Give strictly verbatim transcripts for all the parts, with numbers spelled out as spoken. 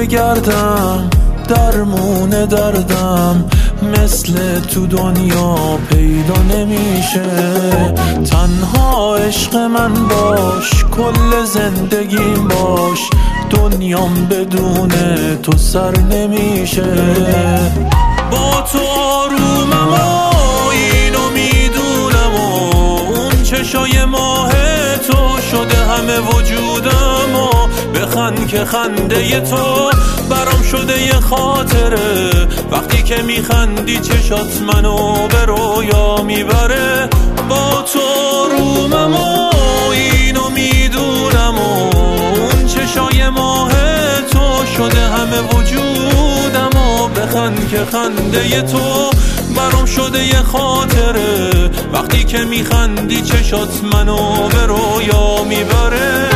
بگردم درمون دردم مثل تو دنیا پیدا نمیشه. تنها عشق من باش، کل زندگیم باش، دنیام بدون تو سر نمیشه. با تو آرومم و اینو میدونم و اون چشای ماه تو شده همه وجودم و بخند که خنده تو برام شده یه خاطره. وقتی که میخندی چشات منو به رویا میبره. با تو آرومم و اینو میدونم و اون چشای ماه تو شده همه وجودم و بخند که خنده تو برام شده یه خاطره. وقتی که میخندی چشات منو به رویا میبره.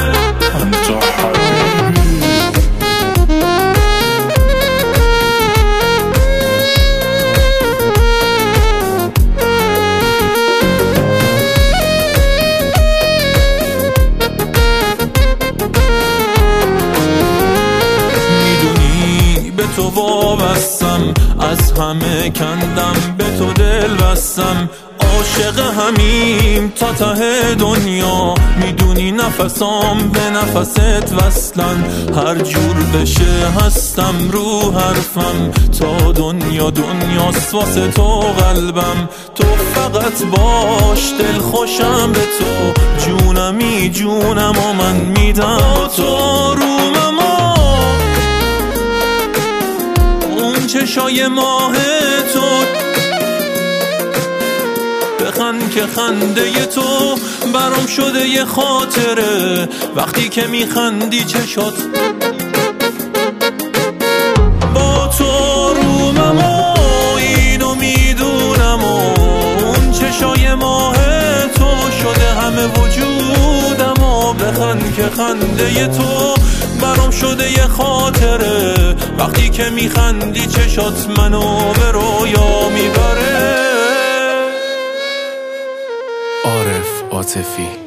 به تو وابستم، از همه کندم به تو دل بستم. عاشق همیم تا ته دنیا، میدونی نفسام به نفست وصلن. هر جور بشه هستم رو حرفم، تا دنیا دنیاست واسه تو قلبم. تو فقط باش دل خوشم به تو، جونمی جونم و من میدم تو. آرومم و اون چشای ماه تو بخند که خنده تو برام شده یه خاطره. وقتی که میخندی چشات با تو آرومم و اینو میدونم و اون چشای ماه تو شده همه وجودم و بخند که خنده تو برام شده یه خاطره. وقتی که میخندی چشات منو به رویا میبره. عارف عاطفی.